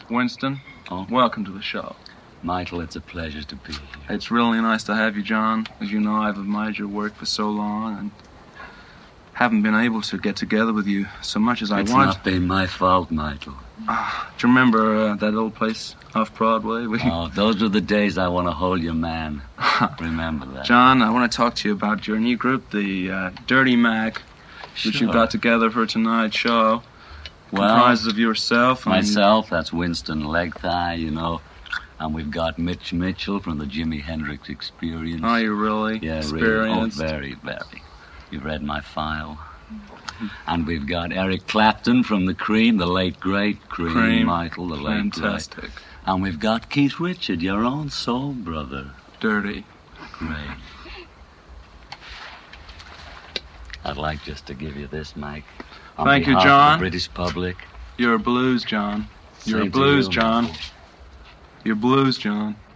Winston, welcome to the show. Michael, it's a pleasure to be here. It's really nice to have you, John. As you know, I've admired your work for so long and haven't been able to get together with you so much as I want. It's not been my fault, Michael. Do you remember that old place off Broadway? Those are the days I want to hold your man. Remember that. John, I want to talk to you about your new group, the Dirty Mac, which you got together for tonight's show. Comprises of yourself and... Myself, that's Winston Legthigh, you know. And we've got Mitch Mitchell from the Jimi Hendrix Experience. Oh, you really? Yeah, experienced? Really. Oh, very, very. You've read my file. And we've got Eric Clapton from the Cream, the late, great Cream. Michael, the late, fantastic. Great. And we've got Keith Richard, your own soul brother. Dirty. Great. I'd like just to give you this, Mike. Thank you, John. Of the British public. You're a blues, John. You're a blues, John. You're blues, John.